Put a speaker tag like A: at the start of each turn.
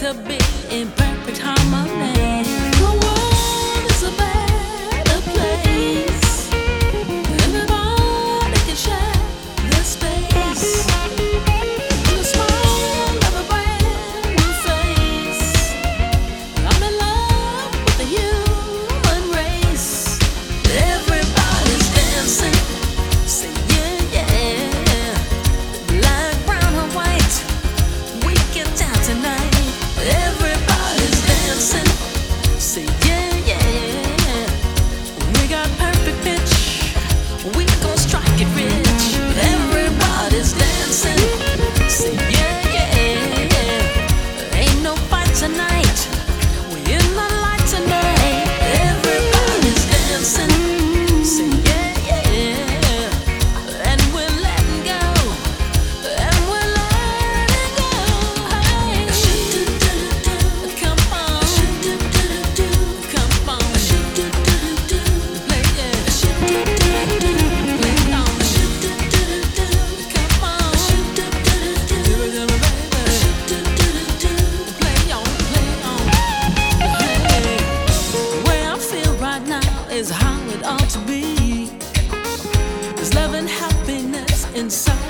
A: to be in perfect harmony. The world is a better place. Everybody can share their space. The smile of a brand new face. I'm in love with the human race. Everybody's dancing. Say yeah, yeah. Black, brown, or white. We get down tonight. Everybody's dancing. Say yeah, yeah. We got perfect pitch. We gon' strike it rich. Everybody's dancing. Say yeah, yeah. Ain't no fight tonight. We in the light tonight. Everybody's dancing. Say yeah, yeah. And we're letting go. And we're letting go. Hey. Come on. Come on. Play it. Play it on. Come on. Play on, play on. Hey. The way I feel right now is how it ought to be. There's love and happiness inside